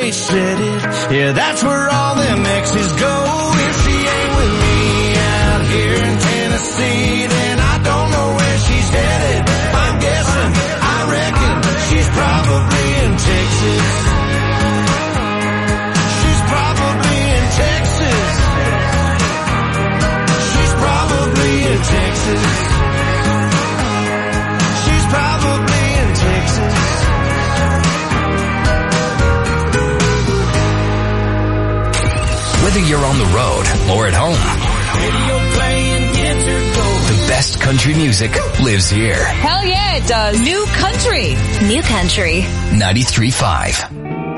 always said it. Yeah, that's where all them exes go. If she ain't with me out here in Tennessee, then I don't know where she's headed. I'm guessing, I reckon she's probably in Texas. She's probably in Texas. She's probably in Texas. She's probably in Texas. Whether you're on the road or at home, the best country music lives here. Hell yeah, it does. New country. New country. 93.5.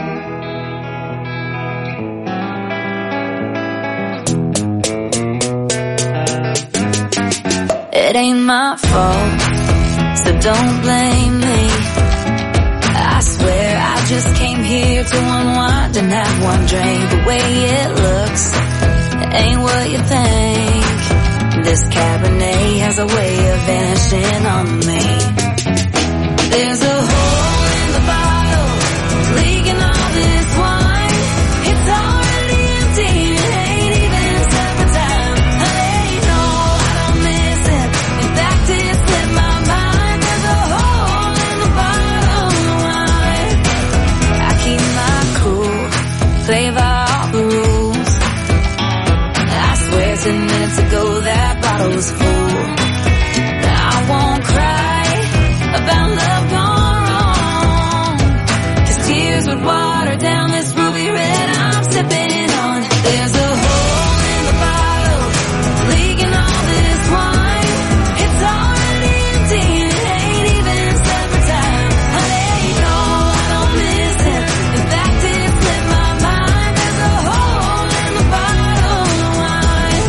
It ain't my fault, so don't blame me. I swear I just came here to unwind and have one drink. The way it looks ain't what you think. This Cabernet has a way of vanishing on me. There's a hole in the bottle, leaking all this wine. It's already empty, it ain't even supper time. Hey, no, I don't miss it. In fact, it slipped my mind. There's a hole in the bottle of wine. I keep my cool, play by all the rules. I swear 10 minutes ago that bottle was full. I won't cry about love gone wrong, 'cause tears would water down this ruby red I'm sipping on. There's a hole in the bottle, leaking all this wine. It's already empty, it ain't even supper time. Honey, no, I don't miss it. In fact, it slipped my mind. There's a hole in the bottle of wine.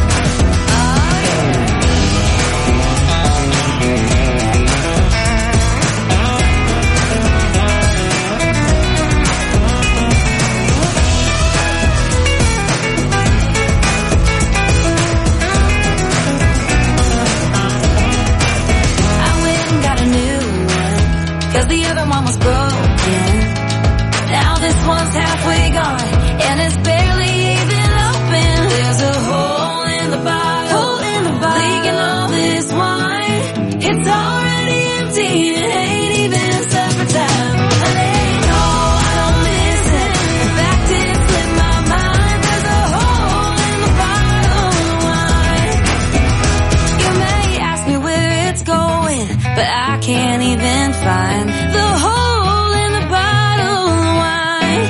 I went and got a new one, 'cause the other one was broken. Now this one's halfway gone, and it's barely even open. There's a hole in the bottle, leaking all this wine. It's already empty, it ain't even supper time. Honey, no, I don't miss it. In fact, it slipped my mind. There's a hole in the bottle of wine. You may ask me where it's going, but I can't even find the hole in the bottle of wine.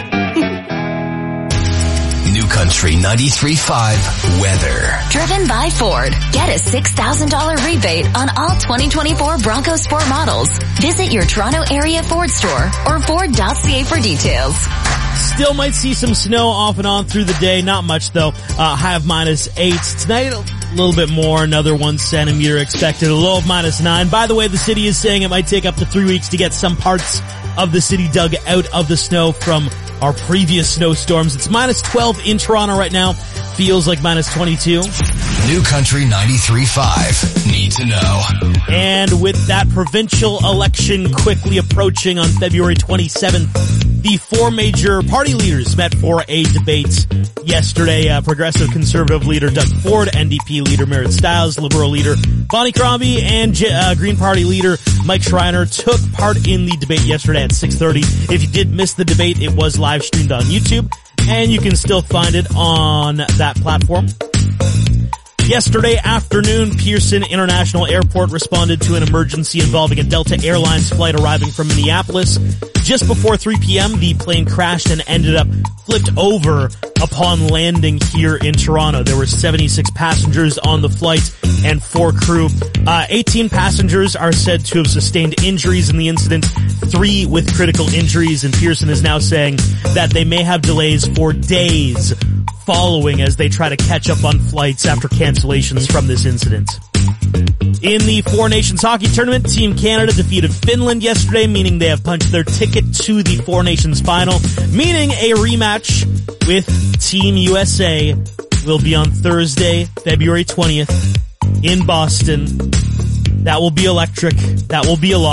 New Country 93.5 weather. Driven by Ford. Get a $6,000 rebate on all 2024 Bronco Sport models. Visit your Toronto area Ford store or Ford.ca for details. Still might see some snow off and on through the day. Not much though. High of -8. Tonight, a little bit more. Another 1 centimeter expected. A low of -9. By the way, the city is saying it might take up to 3 weeks to get some parts of the city dug out of the snow from our previous snowstorms. It's -12 in Toronto right now. Feels like -22. New Country 93.5. Need to know. And with that provincial election quickly approaching on February 27th, the 4 major party leaders met for a debate yesterday. Progressive Conservative leader Doug Ford, NDP leader Merritt Stiles, Liberal leader Bonnie Crombie, and Green Party leader Mike Schreiner took part in the debate yesterday at 6:30. If you did miss the debate, it was live streamed on YouTube, and you can still find it on that platform. Yesterday afternoon, Pearson International Airport responded to an emergency involving a Delta Airlines flight arriving from Minneapolis. Just before 3 p.m., the plane crashed and ended up flipped over upon landing here in Toronto. There were 76 passengers on the flight and 4 crew. 18 passengers are said to have sustained injuries in the incident, 3 with critical injuries, and Pearson is now saying that they may have delays for days following as they try to catch up on flights after cancellations from this incident. In the Four Nations Hockey Tournament, Team Canada defeated Finland yesterday, meaning they have punched their ticket to the Four Nations Final, meaning a rematch with Team USA will be on Thursday, February 20th in Boston. That will be electric. That will be a lot.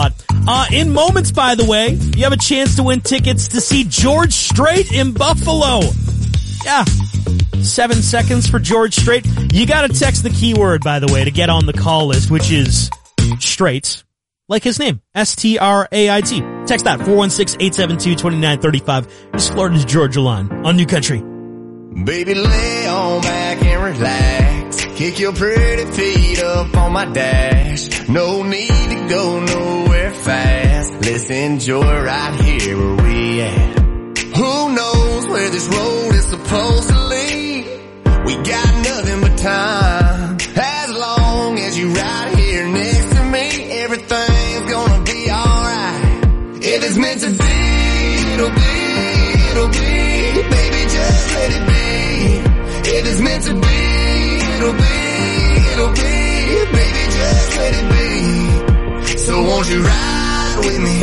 In moments, by the way, you have a chance to win tickets to see George Strait in Buffalo. Yeah. 7 seconds for George Strait. You gotta text the keyword, by the way, to get on the call list, which is Strait. Like his name. S-T-R-A-I-T. Text that, 416-872-2935. Just Florida's Georgia line on New Country. Baby, lay on back and relax. Kick your pretty feet up on my dash. No need to go nowhere fast. Let's enjoy right here where we at. Who knows where this road is supposed to lead? We got nothing but time. As long as you right here next to me, everything's gonna be alright. If it's meant to be, it'll be, it'll be. Baby, just let it be. If it's meant to be, it'll be, it'll be. Baby, just let it be. So won't you ride with me,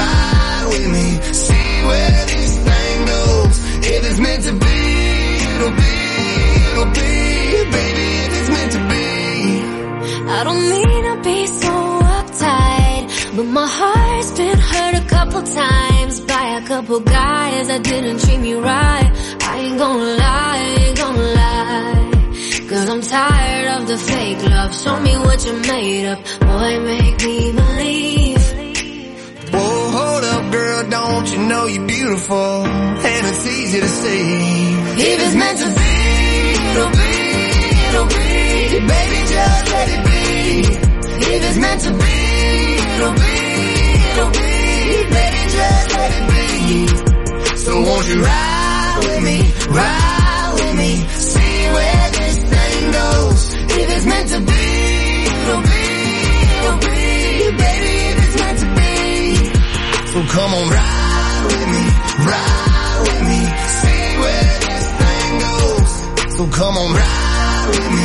see where this thing goes. If it's meant to be, it'll be, it'll be. Baby, if it's meant to be. I don't mean to be so uptight, but my heart's been hurt a couple times by a couple guys that didn't treat me right. I ain't gonna lie, cause I'm tired of the fake love. Show me what you're made of, boy, make me believe. Whoa, hold up, girl, don't you know you're beautiful, and it's easy to see. If it's meant to be, it'll be, it'll be. Baby, just let it be. If it's meant to be, it'll be, it'll be. Baby, just let it be. So won't you ride with me, see where this thing goes. If it's meant to be, it'll be, it'll be. Baby, if it's meant to be. So come on, ride with me, see where this thing goes. So come on, ride with me,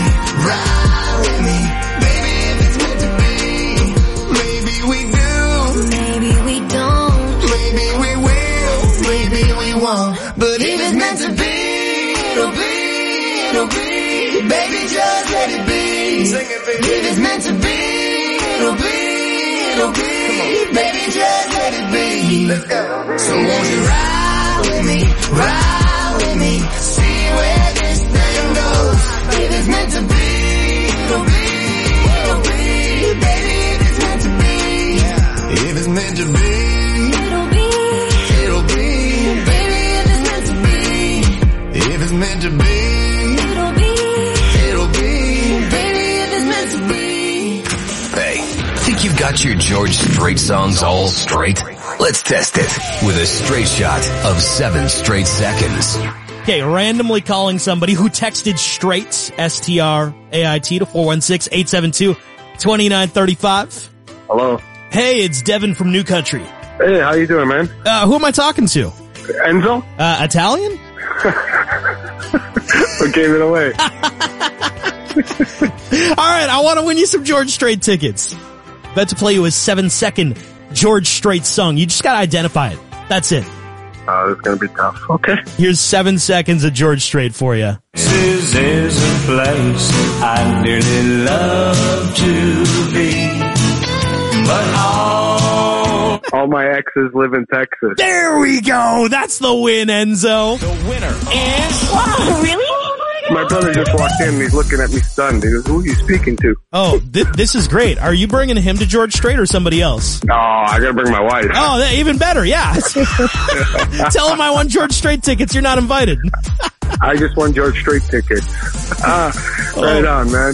baby, if it's meant to be. Maybe we do, maybe we don't, maybe we will, maybe we won't. But if it's meant to be, it'll be, it'll be. Baby, just let it be. Sing it, baby. If it's meant to be, it'll be, it'll be. Baby, just let it be. Let's go. So won't you ride with me, see where this thing goes. If it's meant to be, it'll be, it'll be. Baby, if it's meant to be, if it's meant to be, it'll be, it'll be. baby, if it's meant to be, If it's meant to be, it'll be, it'll be. baby, if it's meant to be. Hey, think you've got your George Strait songs all straight? Let's test it with a straight shot of 7 straight seconds. Okay, randomly calling somebody who texted Strait, S-T-R-A-I-T, to 416-872-2935. Hello. Hey, it's Devin from New Country. Hey, how you doing, man? Who am I talking to? Enzo? Italian? What gave it away? Alright, I want to win you some George Strait tickets. About to play you a 7-second George Strait song. You just gotta identify it. That's it. It's gonna be tough. Okay. Here's 7 seconds of George Strait for you. This is a place I dearly love to be, but All my exes live in Texas. There we go! That's the win, Enzo. the winner is... Wow, really? My brother just walked in and he's looking at me stunned. He goes, who are you speaking to? Oh, this is great. Are you bringing him to George Strait or somebody else? Oh, I gotta bring my wife. Oh, even better, yeah. Tell him I won George Strait tickets. You're not invited. I just won George Strait tickets. Right on, man.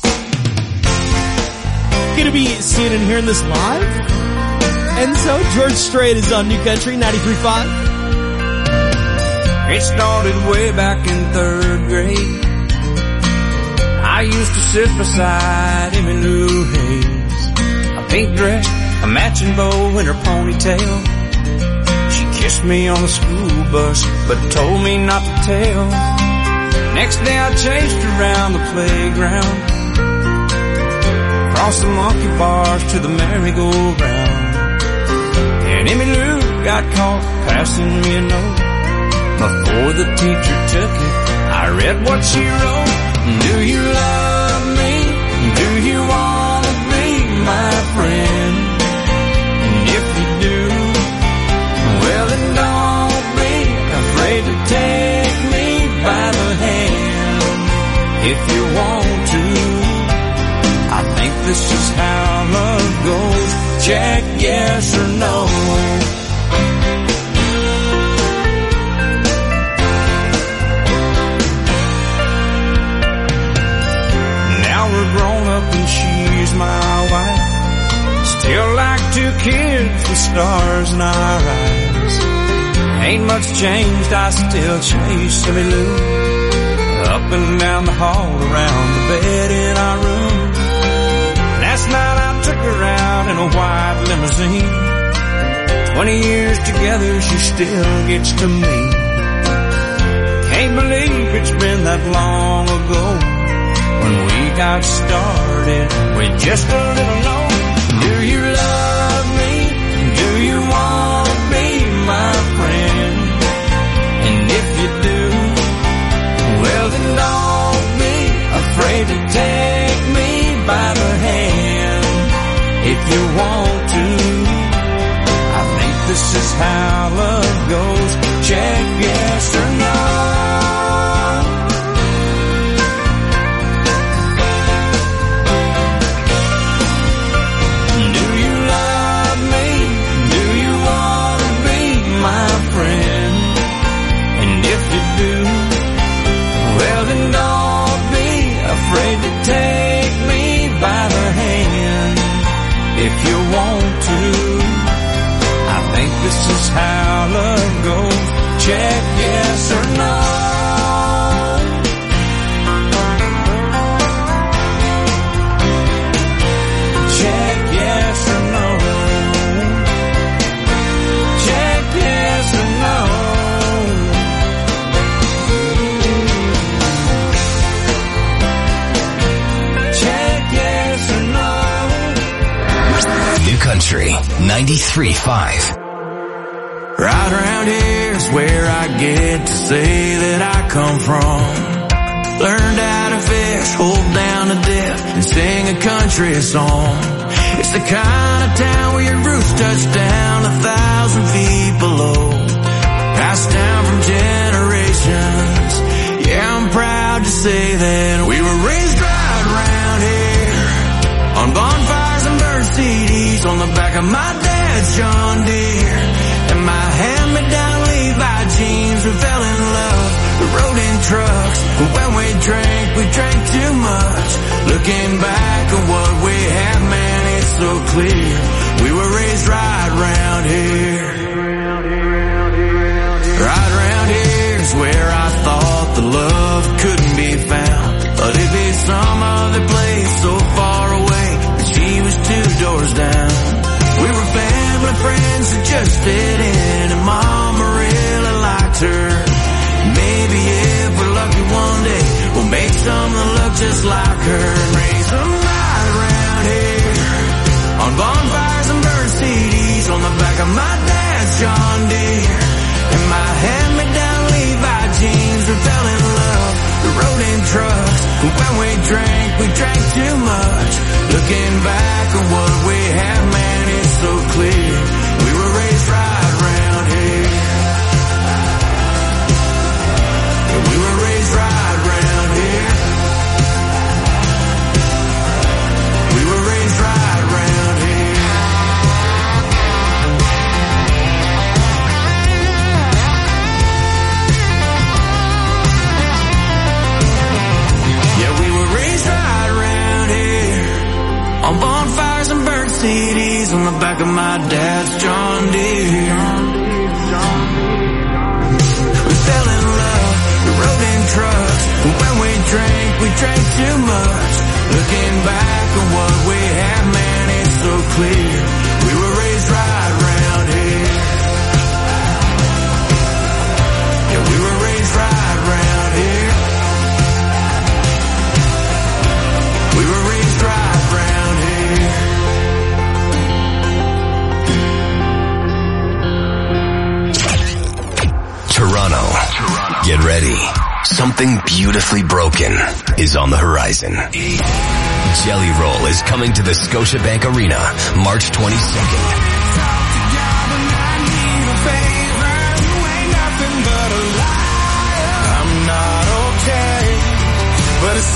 Gonna be seeing and hearing this live? Enzo, George Strait is on New Country 93.5. It started way back in 3rd grade. I used to sit beside him in New Haze, a pink dress, a matching bow in her ponytail. She kissed me on the school bus, but told me not to tell. Next day I chased her around the playground, across the monkey bars to the merry-go-round. And Emmy Lou got caught passing me a note. Before the teacher took it, I read what she wrote. Do you love me? Do you want to be my friend? to take me by the hand if you want to. I think this is how love goes. Check yes or no. Now we're grown up and she's my wife. Still like two kids with stars in our eyes. Ain't much changed, I still chase Silly Lou up and down the hall, around the bed in our room. Last night I took her out in a white limousine. 20 years together, she still gets to me. Can't believe it's been that long ago when we got started with just a little note. Do you love me? Do you want to be my friend? And if you do, well then don't be afraid to take me by the hand if you want to. I think this is how love goes. Check yes or no. Do you love me? Do you want to be my friend? And if you do, well then don't be afraid to take me by the hand if you want to. I think this is how love goes. Check yes or no. Check yes or no. Check yes or no. Check yes or no. New Country 93.5. Right around here is where I get to say that I come from. Learned how to fish, hold down a dip, and sing a country song. It's the kind of town where your roots touch down 1,000 feet below. Passed down from generations. Yeah, I'm proud to say that we were raised right around here. On bonfires and burnt CDs on the back of my dad's John Deere. And my hand-me-down Levi jeans, we fell in love. We rode in trucks, but when we drank too much. Looking back at what we had, man, it's so clear. We were raised right around here. Right around here is where I thought the love couldn't be found. But it'd be some other place so far away, but she was 2 doors down. We were family friends that just fit in, and Mama really liked her. Maybe if we're lucky one day, we'll make some that look just like her and raise them right around here. On bonfires and burnt CDs on the back of my dad's John Deere. And my hand-me-down Levi jeans, we fell in love. We rode in trucks, but when we drank too much. Looking back at what we had, man, it's so clear. We were raised right around here. Yeah, we were raised right around here. We were raised right around here. Yeah, we were raised right around here. On bonfires and burnt CDs on the back of my dad's John Deere. We fell in love, we rode in trucks, but when we drank too much. Looking back at what we had, man, it's so clear. We were raised right around here. Yeah, we were raised right around here. We were raised right around here. Toronto. Get ready. Something beautifully broken is on the horizon. Jelly Roll is coming to the Scotiabank Arena March 22nd.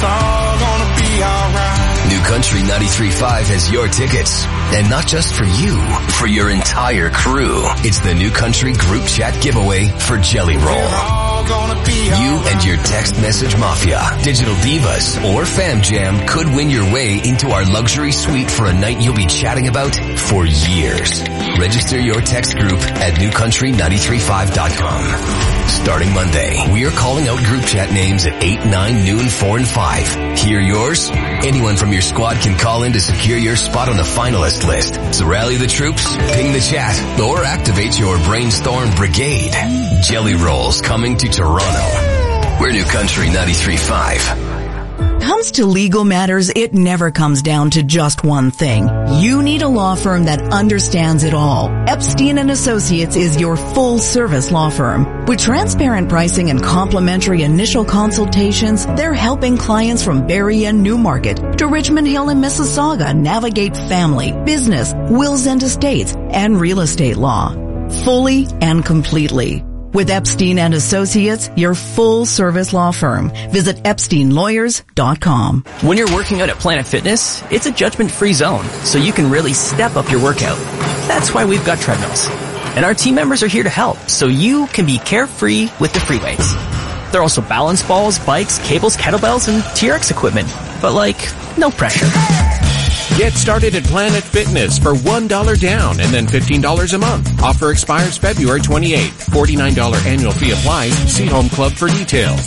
it's all gonna be alright. New Country 93.5 has your tickets. And not just for you, for your entire crew. It's the New Country Group Chat giveaway for Jelly Roll. You and your text message mafia, digital divas, or fam jam could win your way into our luxury suite for a night you'll be chatting about for years. Register your text group at newcountry935.com. Starting Monday, we are calling out group chat names at 8, 9, noon, 4, and 5. Hear yours? Anyone from your squad can call in to secure your spot on the finalist list. So rally the troops, ping the chat, or activate your brainstorm brigade. Jelly Rolls coming to Toronto. We're New Country 93.5. Comes to legal matters, it never comes down to just one thing. You need a law firm that understands it all. Epstein & Associates is your full-service law firm. With transparent pricing and complimentary initial consultations, they're helping clients from Barrie and Newmarket to Richmond Hill and Mississauga navigate family, business, wills and estates, and real estate law. Fully and completely. With Epstein & Associates, your full-service law firm. Visit EpsteinLawyers.com. When you're working out at Planet Fitness, it's a judgment-free zone, so you can really step up your workout. That's why we've got treadmills. And our team members are here to help, so you can be carefree with the free weights. There are also balance balls, bikes, cables, kettlebells, and TRX equipment. But no pressure. Get started at Planet Fitness for $1 down and then $15 a month. Offer expires February 28th. $49 annual fee applies. See Home Club for details.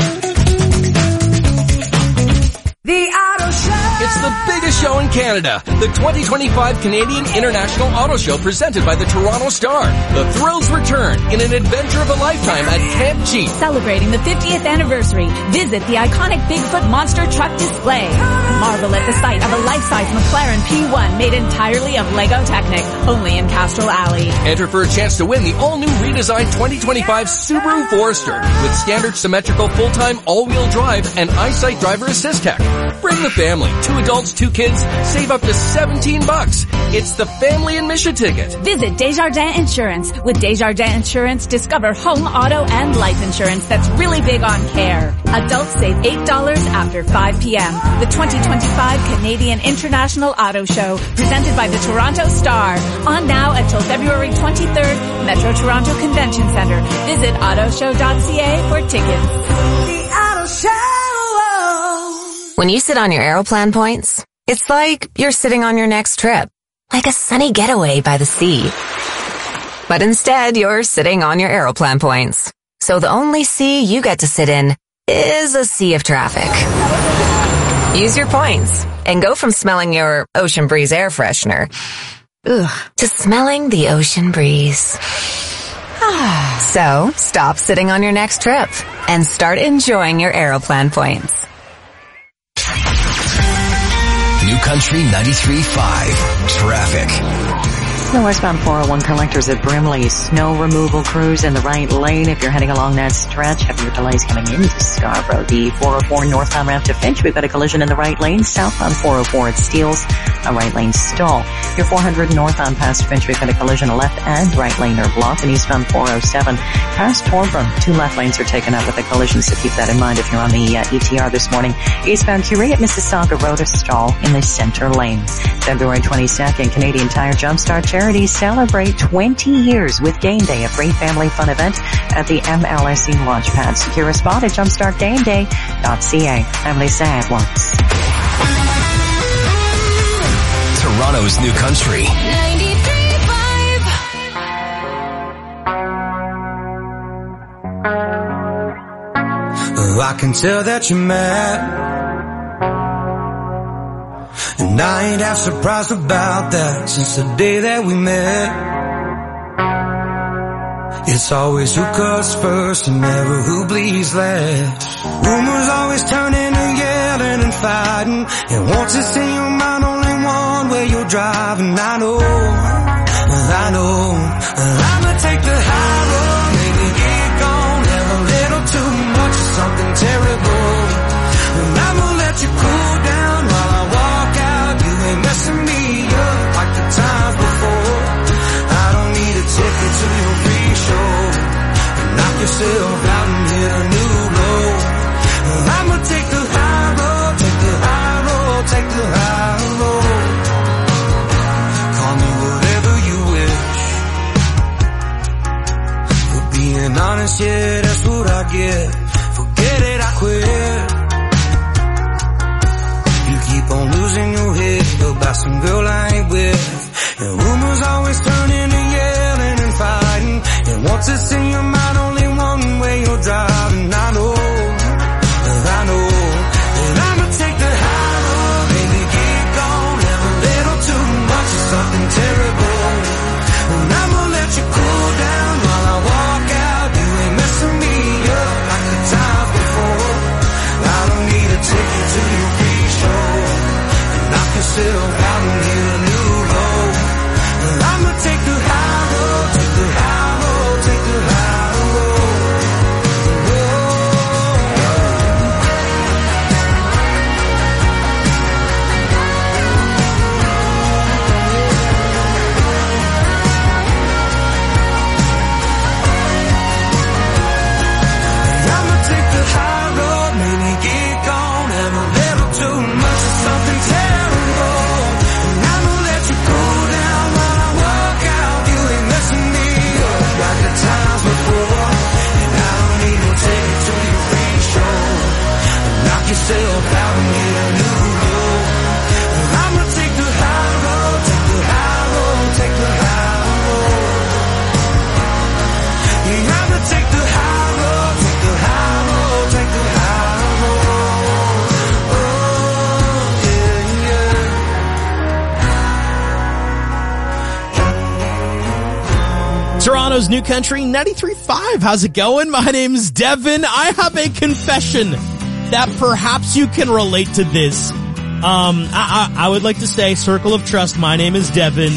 The Auto Show. It's the biggest show in Canada, the 2025 Canadian International Auto Show presented by the Toronto Star. The thrills return in an adventure of a lifetime at Camp Cheap. Celebrating the 50th anniversary, visit the iconic Bigfoot monster truck display. Marvel at the sight of a life-size McLaren P1 made entirely of Lego Technic, only in Castrol Alley. Enter for a chance to win the all-new redesigned 2025 Subaru Forester with standard symmetrical full-time all-wheel drive and EyeSight driver assist tech. Bring the family, 2 adults, 2 kids, save up to $17. It's the Family Admission Ticket. Visit Desjardins Insurance. With Desjardins Insurance, discover home, auto, and life insurance that's really big on care. Adults save $8 after 5 p.m. The 2025 Canadian International Auto Show, presented by the Toronto Star. On now until February 23rd, Metro Toronto Convention Centre. Visit autoshow.ca for tickets. The Auto Show. When you sit on your Aeroplan points, it's like you're sitting on your next trip, like a sunny getaway by the sea. But instead, you're sitting on your Aeroplan points. So the only sea you get to sit in is a sea of traffic. Use your points and go from smelling your Ocean Breeze air freshener to smelling the ocean breeze. So stop sitting on your next trip and start enjoying your Aeroplan points. New Country 93.5 Traffic. The westbound 401 collectors at Brimley. Snow removal crews in the right lane. If you're heading along that stretch, heavier delays coming into Scarborough. The 404 northbound ramp to Finch. We've got a collision in the right lane. Southbound 404 at Steeles. A right lane stall. Your 400 northbound past Finch. We've got a collision. A left and right lane are blocked. And eastbound 407 past Torbram. 2 left lanes are taken up with a collision, so keep that in mind if you're on the ETR this morning. Eastbound Curie at Mississauga Road, a stall in the center lane. February 22nd, Canadian Tire Jumpstart Charities celebrate 20 years with Game Day, a free family fun event at the MLSE Launchpad. Secure a spot at jumpstartgameday.ca. I'm Lisa Edwards. Toronto's New Country. 93.5. Oh, I can tell that you're mad. And I ain't half surprised about that since the day that we met. It's always who cuts first and never who bleeds last. Rumors always turn into yelling and fighting. And once it's in your mind, only one way you're driving. I know I'ma take the high road, maybe get gone, have a little too much of something terrible. And I'ma let you cool down while I walk out. You ain't messing me up like the times before. I don't need a ticket to your free show. Knock yourself out and hit a new low. I'ma take the high road. Being honest, yeah, that's what I get. Forget it, I quit. You keep on losing your head about some girl I ain't with. And rumors always turn into yelling and fighting. And once it's in your mind, only one way you're driving. I know that I'ma take the high road. Maybe get gone, have a little too much of something terrible. And I'ma let you cool down while I walk out. You ain't messing me up like the times before. I don't need a ticket to your free show. And knock yourself out and hit a new low. And I'ma take the high road, take the high road, take the high road. Yourself out and get a new road. I'ma take the high road, take the high road, take the high road. Yeah, I'ma take the high road, take the high road, take the high road. Oh, yeah. Toronto's New Country 93.5. How's it going? My name's Devin. I have a confession that perhaps you can relate to this. I would like to say, Circle of Trust, my name is Devin,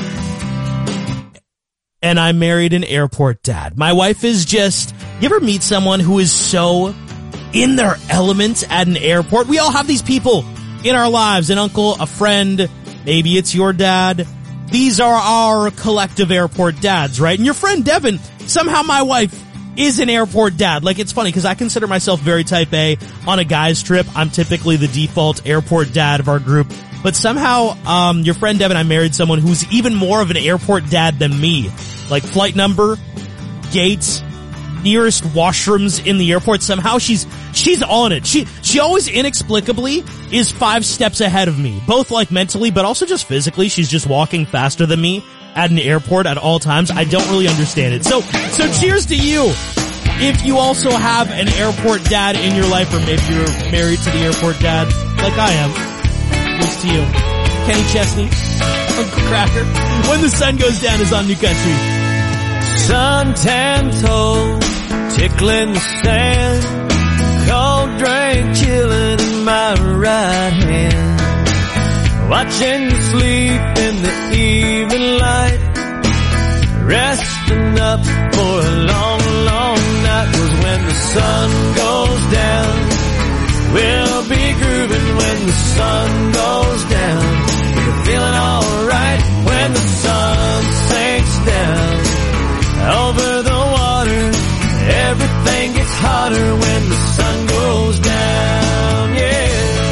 and I married an airport dad. My wife is just, you ever meet someone who is so in their element at an airport? We all have these people in our lives, an uncle, a friend, maybe it's your dad. These are our collective airport dads, right? And your friend Devin, somehow my wife is an airport dad. Like, it's funny because I consider myself very type A. On a guy's trip, I'm typically the default airport dad of our group. But somehow, your friend Devin, I married someone who's even more of an airport dad than me. Like, flight number, gates, nearest washrooms in the airport. Somehow she's on it. She always inexplicably is 5 steps ahead of me. Both like mentally, but also just physically. She's just walking faster than me at an airport at all times. I don't really understand it. So cheers to you. If you also have an airport dad in your life, or maybe you're married to the airport dad, like I am, cheers to you. Kenny Chesney, Uncle Cracker. When the Sun Goes Down is on New Country. Suntan toes, tickling the sand, cold drink chilling in my right hand. Watching you sleep in the evening light, resting up for a long, long night. Was when the sun goes down, we'll be grooving when the sun goes down. We're feeling alright when the sun sinks down. Over the water, everything gets hotter when the sun goes down, yeah.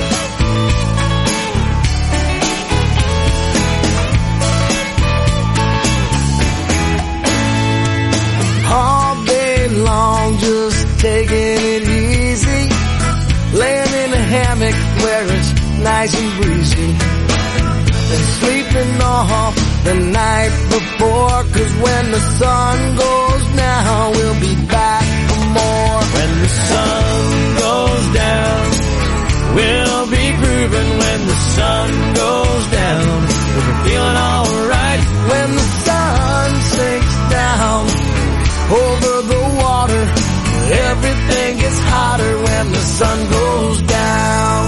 All day long, just taking it easy, laying in a hammock where it's nice and breezy, and sleeping off the night before, 'cause when the sun goes down, we'll be back for more. When the sun goes down, we'll be grooving when the sun goes down. We're feeling alright when the sun sinks down. Over the water, everything gets hotter when the sun goes down.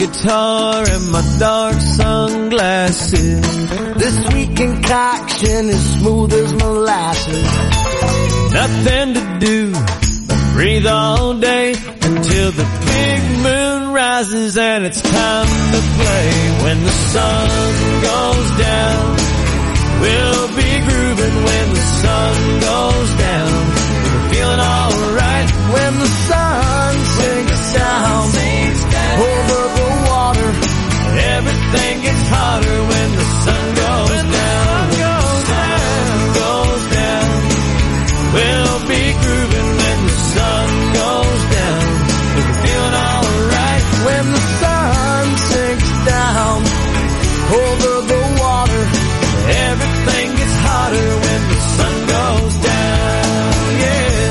guitar and my dark sunglasses. This sweet concoction is smooth as molasses. Nothing to do but breathe all day until the big moon rises and it's time to play. When the sun goes down, we'll be grooving when the sun goes down. We're feeling alright when the sun sinks down over the water. Everything gets hotter when the sun goes down. Goes down. We'll be grooving when the sun goes down. We're feeling alright when the sun sinks down over the water. Everything gets hotter when the sun goes down, yeah.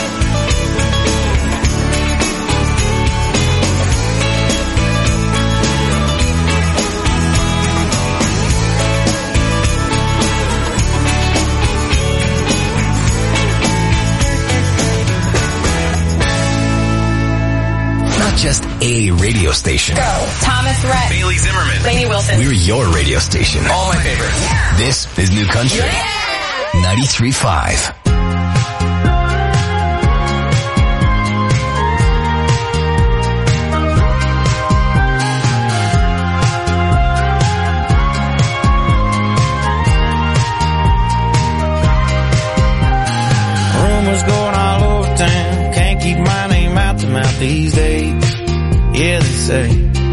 Not just a radio station. Go. Thomas Rhett. Bailey Zimmerman. Lainey Wilson. We're your radio station. All my favorites. Yeah. This is New Country. Yeah. 93.5. Rumors going all over town. Can't keep my name out the mouth these days. Yeah, they say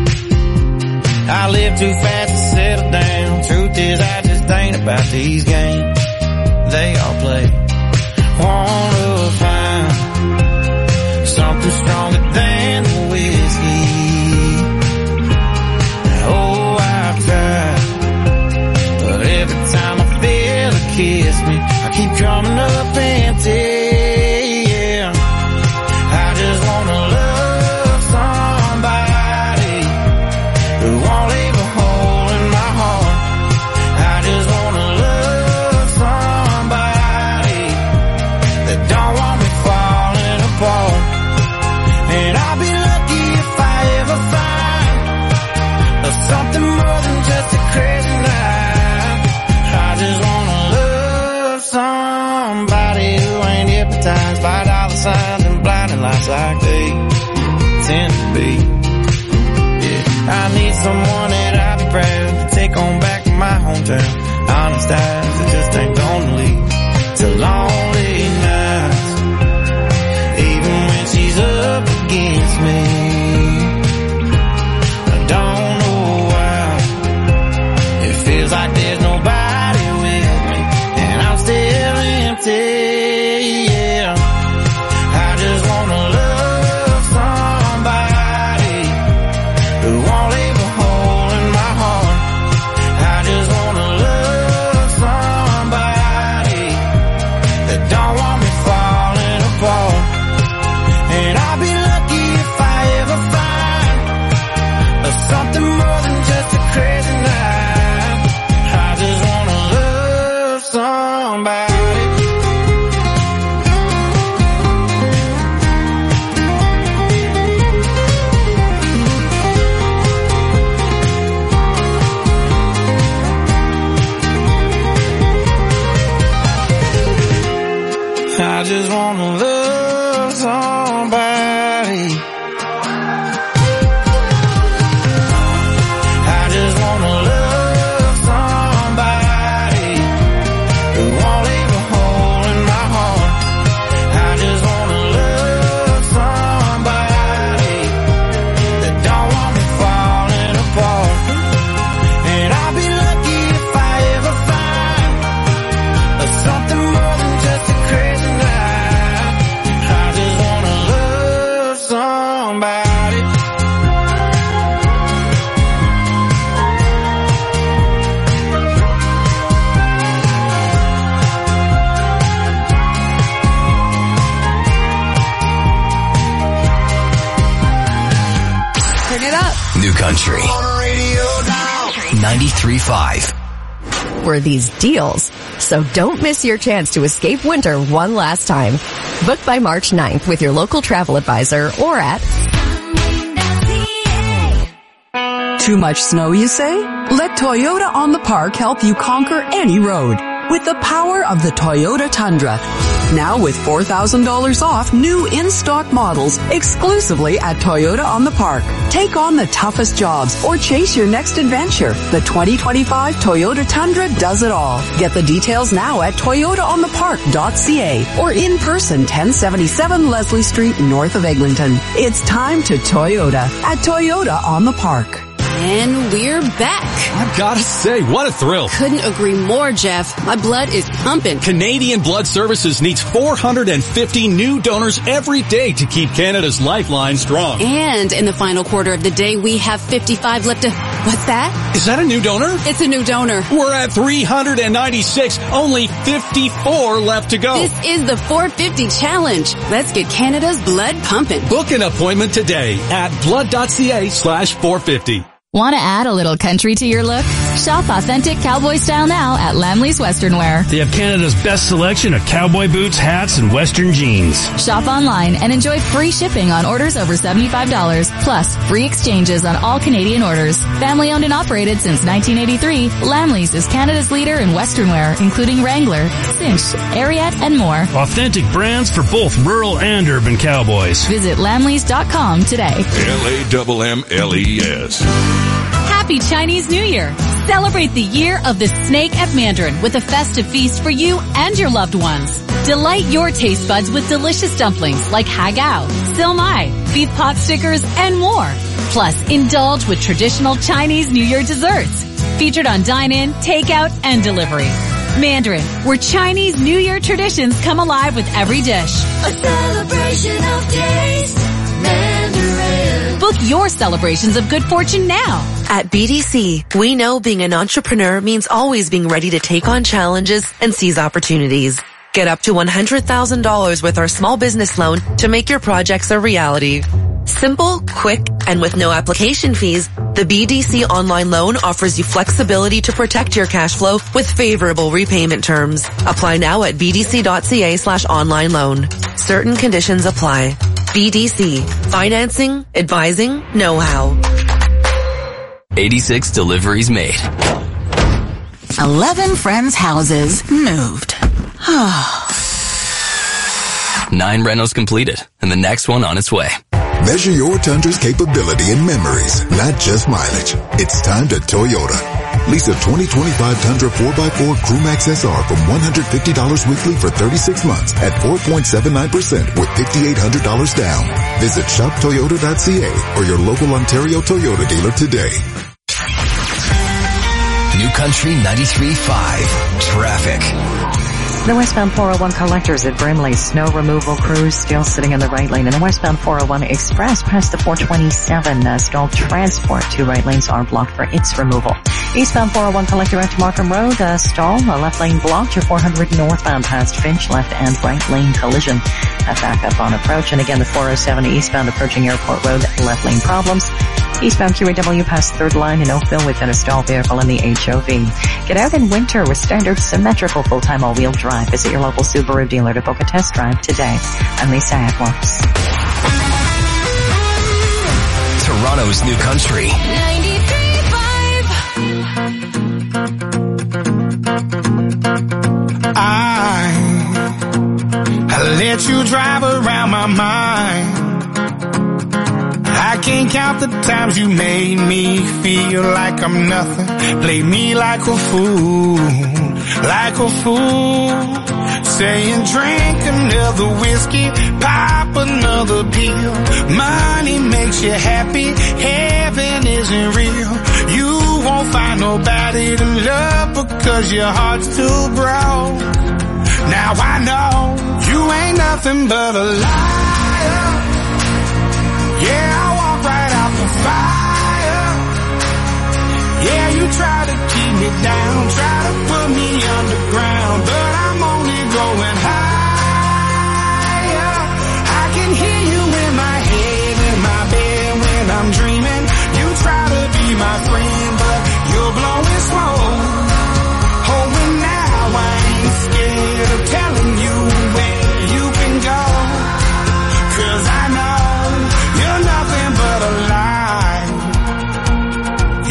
I live too fast to settle down. Truth is, I just ain't about these games they all play. Wanna find something stronger than the whiskey. Oh, I've tried, but every time I feel a kiss me, I keep coming up empty. Yeah, I just wanna love somebody who won't leave a hole in my heart. I just wanna love somebody that don't want me falling apart. And I'll be lucky if I ever find something more than just a crazy night. I just wanna love somebody who ain't hypnotized by dollar signs and blinding lights like they tend to be. Yeah, I need someone that I'd be proud to take on back to my hometown. Honest eyes that just ain't gonna lead to lonely nights, even when she's up against me. I don't know why it feels like there's nobody with me, and I'm still empty. Yeah, I just wanna love somebody who won't leave a hole in my heart. I just wanna love somebody that don't want me falling apart. And I'll be lucky if I ever find something more than just a crazy night. I just wanna love somebody. I just wanna love somebody. I just wanna love somebody who won't leave a hole in my heart. I just wanna love somebody that don't want me falling apart. And I'll be lucky if I ever find something more than just a crazy night. I just wanna love somebody. Turn it up. New Country. 93.5. Were these deals. So don't miss your chance to escape winter one last time. Book by March 9th with your local travel advisor or at Too much snow, you say? Let Toyota on the Park help you conquer any road with the power of the Toyota Tundra. Now with $4,000 off new in-stock models exclusively at Toyota on the Park. Take on the toughest jobs or chase your next adventure. The 2025 Toyota Tundra does it all. Get the details now at toyotaonthepark.ca or in person 1077 Leslie Street north of Eglinton. It's time to Toyota at Toyota on the Park. And we're back. I've got to say, what a thrill. Couldn't agree more, Jeff. My blood is pumping. Canadian Blood Services needs 450 new donors every day to keep Canada's lifeline strong. And in the final quarter of the day, we have 55 left to... What's that? Is that a new donor? It's a new donor. We're at 396. Only 54 left to go. This is the 450 challenge. Let's get Canada's blood pumping. Book an appointment today at blood.ca/450. Want to add a little country to your look? Shop authentic cowboy style now at Lamley's Western Wear. They have Canada's best selection of cowboy boots, hats, and Western jeans. Shop online and enjoy free shipping on orders over $75, plus free exchanges on all Canadian orders. Family owned and operated since 1983, Lamley's is Canada's leader in Western wear, including Wrangler, Cinch, Ariat, and more. Authentic brands for both rural and urban cowboys. Visit lamleys.com today. LAMMLES. Happy Chinese New Year! Celebrate the year of the snake at Mandarin with a festive feast for you and your loved ones. Delight your taste buds with delicious dumplings like hagao, silmai, beef pot stickers, and more. Plus, indulge with traditional Chinese New Year desserts. Featured on dine-in, takeout, and delivery. Mandarin, where Chinese New Year traditions come alive with every dish. A celebration of taste. Mandarin. Book your celebrations of good fortune now. At BDC, we know being an entrepreneur means always being ready to take on challenges and seize opportunities. Get up to $100,000 with our small business loan to make your projects a reality. Simple, quick, and with no application fees, the BDC online loan offers you flexibility to protect your cash flow with favorable repayment terms. Apply now at bdc.ca/online loan. Certain conditions apply. BDC. Financing, advising, know-how. 86 deliveries made. 11 friends' houses moved. 9 renos completed, and the next one on its way. Measure your Tundra's capability in memories, not just mileage. It's time to Toyota. Lease a 2025 Tundra 4x4 Crewmax SR from $150 weekly for 36 months at 4.79% with $5,800 down. Visit shoptoyota.ca or your local Ontario Toyota dealer today. New Country 93.5 Traffic. The westbound 401 collectors at Brimley. Snow removal crews still sitting in the right lane. And the westbound 401 express past the 427 stalled transport. 2 right lanes are blocked for its removal. Eastbound 401 collector at Markham Road, stall. A left lane blocked. Your 400 northbound past Finch. Left and right lane collision. A backup on approach. And again, the 407 eastbound approaching Airport Road. Left lane problems. Eastbound QAW past 3rd line in Oakville. We've got a stall vehicle in the HOV. Get out in winter with standard symmetrical full-time all-wheel drive. Visit your local Subaru dealer to book a test drive today. I'm Lisa Atwell. Toronto's New Country. 93.5. I let you drive around my mind. I can't count the times you made me feel like I'm nothing. Play me like a fool. Saying drink another whiskey, pop another pill. Money makes you happy, heaven isn't real. You won't find nobody to love because your heart's too broke. Now I know you ain't nothing but a liar. Yeah, I walk right out the fire. Yeah, you try to keep me down, try to put me underground, but I'm only going higher. I can hear you in my head, in my bed when I'm dreaming. You try to be my friend, but you're blowing smoke. Oh, and now I ain't scared of telling you where you can go, 'cause I know you're nothing but a lie.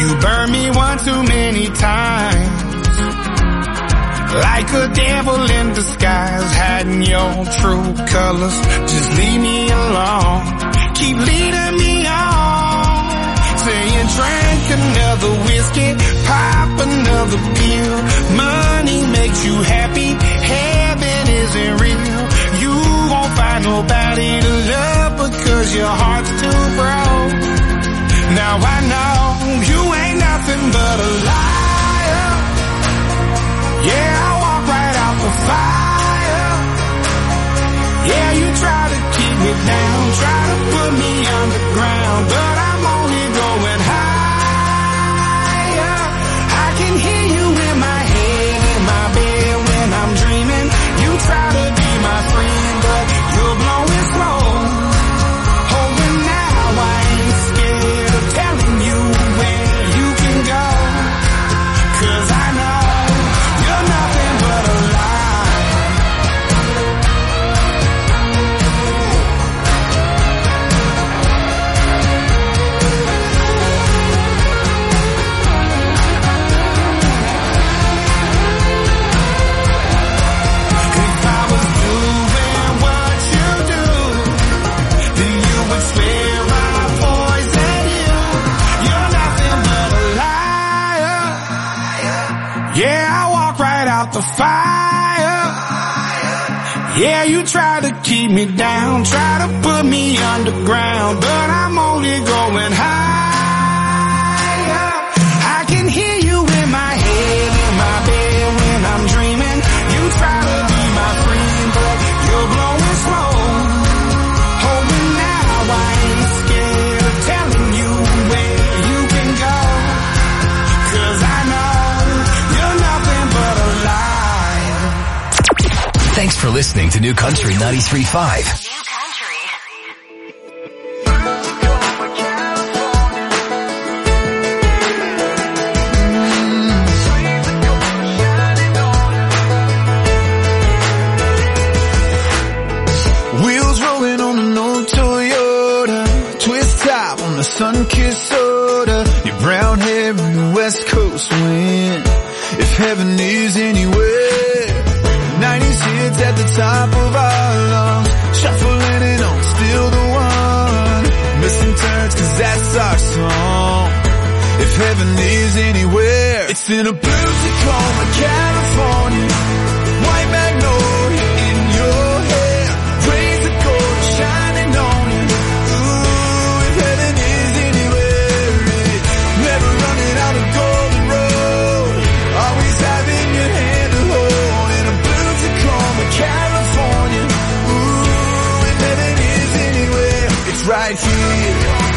like a devil in disguise, hiding your true colors. Just leave me alone, keep leading me on. Saying drink another whiskey, pop another pill. Money makes you happy, heaven isn't real. You won't find nobody to love because your heart's too broke. Now I know you ain't nothing but a liar. Yeah, I walk right out the fire. Yeah, you try to keep me down, try to put me underground, but I'm only going higher. I can hear you in my head, in my bed when I'm dreaming. You try to be my friend, but you're blowing smoke. Oh, and now I ain't scared of telling you where you can go, 'cause I know you're nothing but a lie. If I was doing what you do, then you would swear I poison you. You're nothing but a liar. Yeah, I walk right out the fire. Yeah, you try to keep me down, try to put me underground, but I'm only going higher. I can hear you in my head, in my bed when I'm dreaming. You try to be my friend, but you're blowing smoke. Oh, and now I ain't scared of telling you where you can go, 'cause I know you're nothing but a lie. Thanks for listening to New Country 93.5. Wheels rolling on an old Toyota, twist top on the sun-kissed soda, your brown hair in the West Coast wind. If heaven is anywhere, 90s hits at the top of our lungs, shuffling it on, still the one, missing turns 'cause that's our song. If heaven is anywhere, it's in a blue Tacoma, California, white magnolia in your hair, rays of gold shining on you. Ooh, if heaven is anywhere, it's never running out of golden road, always having your hand to hold in a blue Tacoma, California. Ooh, if heaven is anywhere, it's right here.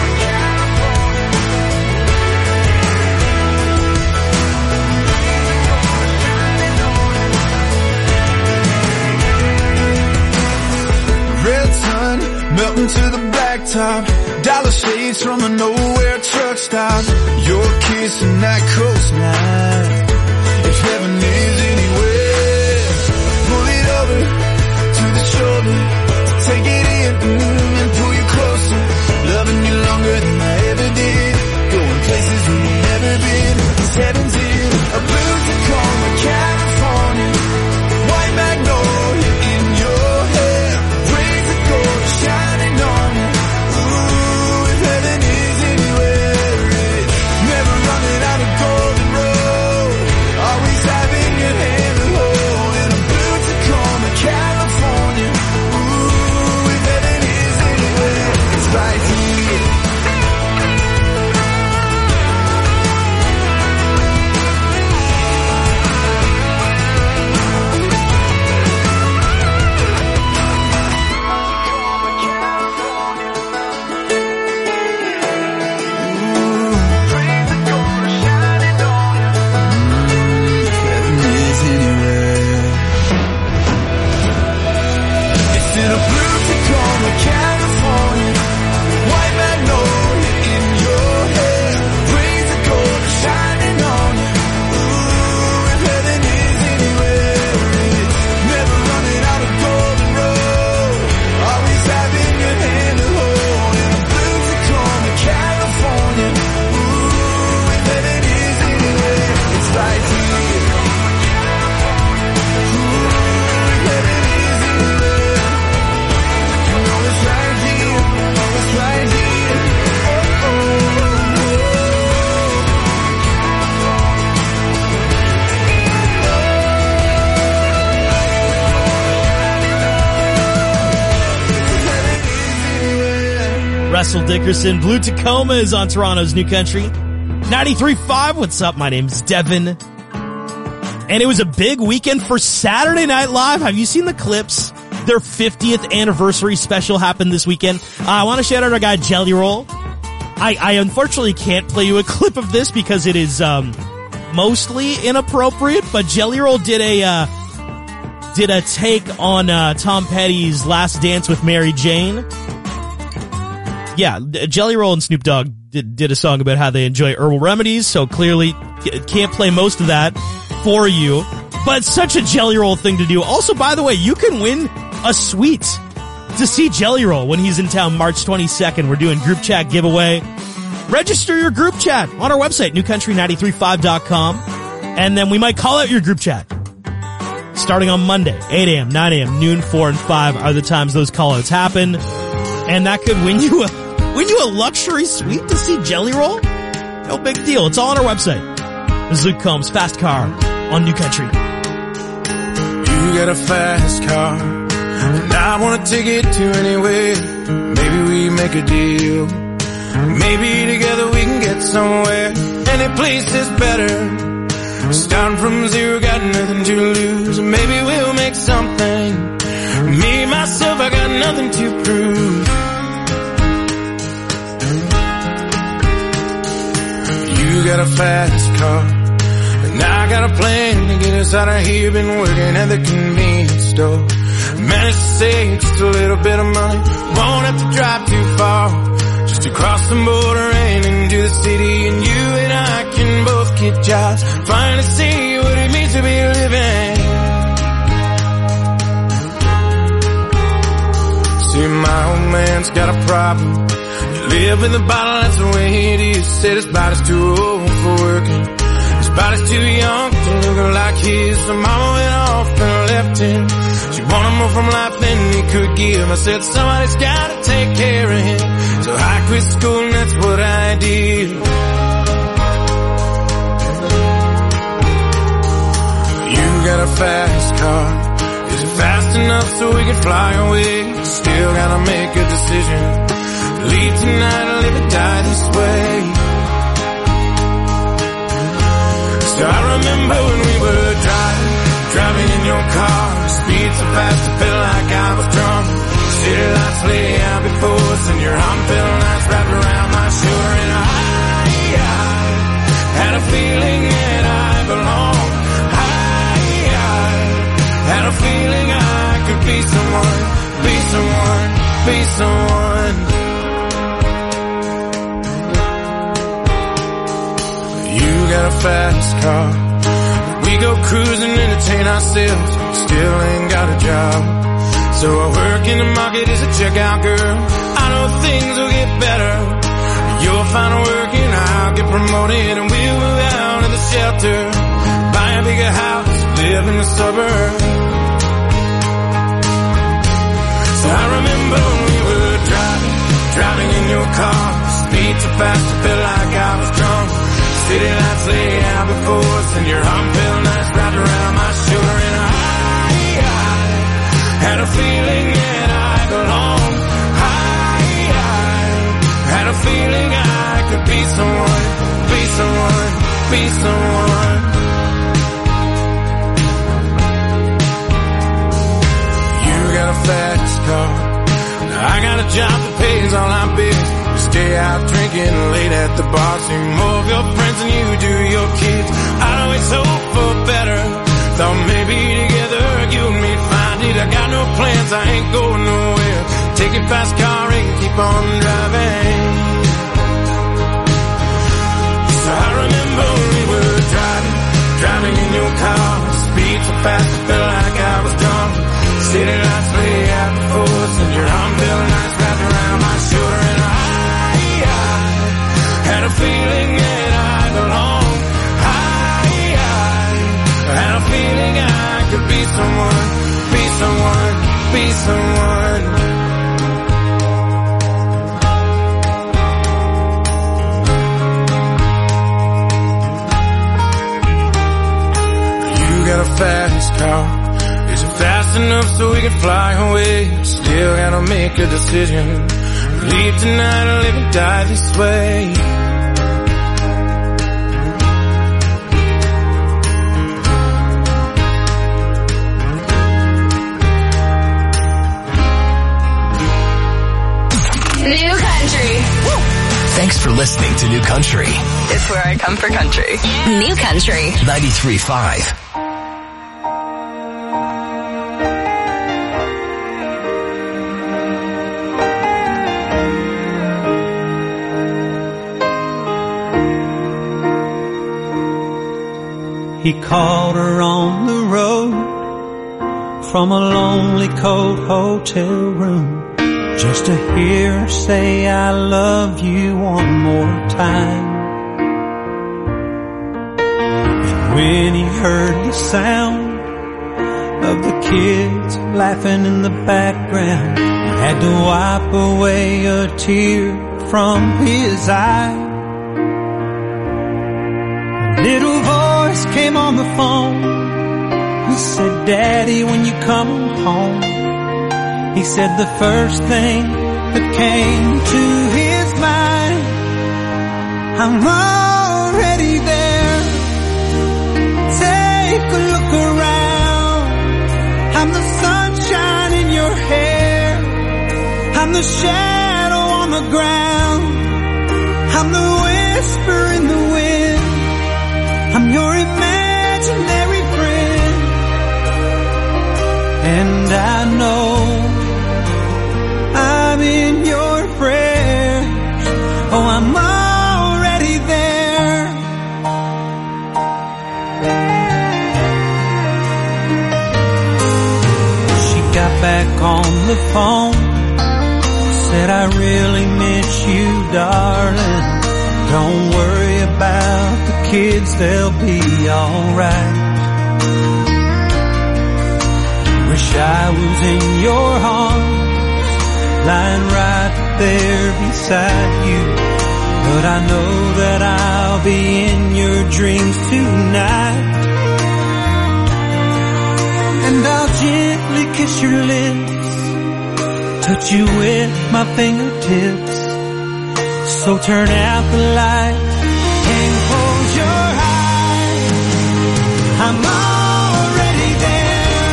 Red sun melting to the blacktop, dollar shades from a nowhere truck stop, your kiss and that coastline. If heaven is anywhere, pull it over to the shoulder, take it in and pull you closer, loving you longer than I ever did, going places we've never been. It's heaven's in a blue Tacoma, California, white magnolia in your hair, rays of gold shining on you. Ooh, if heaven is anywhere, it's never running out of golden road, Russell Dickerson. Blue Tacoma is on Toronto's New Country 93.5. What's up? My name's Devin. And it was a big weekend for Saturday Night Live. Have you seen the clips? Their 50th anniversary special happened this weekend. I want to shout out our guy Jelly Roll. I unfortunately can't play you a clip of this because it is mostly inappropriate, but Jelly Roll did a take on Tom Petty's Last Dance with Mary Jane. Yeah, Jelly Roll and Snoop Dogg did a song about how they enjoy herbal remedies, so clearly can't play most of that for you. But it's such a Jelly Roll thing to do. Also, by the way, you can win a suite to see Jelly Roll when he's in town March 22nd. We're doing group chat giveaway. Register your group chat on our website, newcountry935.com. And then we might call out your group chat. Starting on Monday, 8 a.m., 9 a.m., noon, 4, and 5 are the times those call-outs happen. And that could win you a luxury suite to see Jelly Roll? No big deal. It's all on our website. This is Luke Combs, Fast Car on New Country. You got a fast car, and I want to take it to anywhere. Maybe we make a deal. Maybe together we can get somewhere. Any place is better. Starting from zero, got nothing to lose. Maybe we'll make something. Me, myself, I got nothing to prove. You got a fast car, and I got a plan to get us out of here. Been working at the convenience store. Managed to save just a little bit of money. Won't have to drive too far. Just across the border and into the city. And you and I can both get jobs. Finally see what it means to be living. See, my old man's got a problem. You live in the bottle, that's the way it is. Said his body's too old for working. His body's too young to look like his. So mama went off and left him. She wanted more from life than he could give. I said somebody's gotta take care of him. So I quit school and that's what I did. You got a fast car. Is it fast enough so we can fly away? Still gotta make a decision. Leave tonight or live or die this way. So I remember when we were driving in your car. Speed so fast I felt like I was drunk. City lights lay out before us and your arm felt nice wrapped around my shoulder. And I had a feeling that I belonged. I had a feeling I could be someone, be someone, be someone. You got a fast car. We go cruising, entertain ourselves. Still ain't got a job. So I work in the market as a checkout girl. I know things will get better. You'll find work and I'll get promoted. And we'll move out of the shelter. Buy a bigger house, live in the suburbs. So I remember when we were driving in your car. Speed so fast I felt like I was drunk. City lights lay out before us and your arm felt nice wrapped around my shoulder. And I had a feeling that I belonged. I had a feeling I could be someone, be someone, be someone. You got a fast car. I got a job that pays all our bills. Stay out drinking late at the bar. See more of your friends than you do your kids. I'd always hope for better. Thought maybe together you and me find it. I got no plans, I ain't going nowhere. Take your fast car and keep on driving. So I remember when we were driving in your car. Speed so fast I felt like I was drunk. City lights lay out before us and your arm felt nice wrapped around my shoulder. And I had a feeling that I belonged. I had a feeling I could be someone, be someone, be someone. You got a fast car. Is it fast enough so we can fly away? Still gotta make a decision. Leave tonight or live and die this way. New Country. Thanks for listening to New Country. It's where I come for country. New Country. 93.5. He called her on the road from a lonely cold hotel room just to hear her say I love you one more time. And when he heard the sound of the kids laughing in the background, he had to wipe away a tear from his eye. A little voice came on the phone. He said, Daddy, when you come home. He said the first thing that came to his mind, I'm already there. Take a look around. I'm the sunshine in your hair. I'm the shadow on the ground. I'm the whisper in the wind. I'm your imaginary friend. And I know I'm in your prayers. Oh, I'm already there. She got back on the phone, said I really miss you, darling. Don't worry about the kids, they'll be alright. Wish I was in your arms, lying right there beside you. But I know that I'll be in your dreams tonight. And I'll gently kiss your lips, touch you with my fingertips. So turn out the light and close your eyes. I'm already there.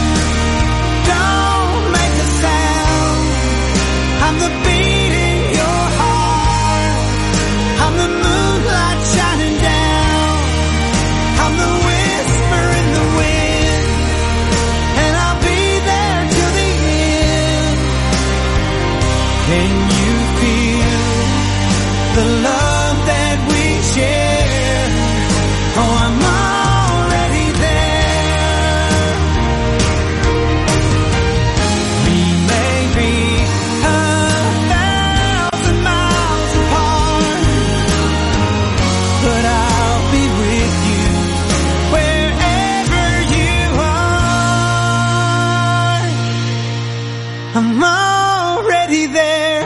Don't make a sound. I'm the beat in your heart. I'm the moonlight shining down. I'm the whisper in the wind. And I'll be there till the end. Can you feel the love that we share? Oh, I'm already there. We may be 1,000 miles apart, but I'll be with you wherever you are. I'm already there.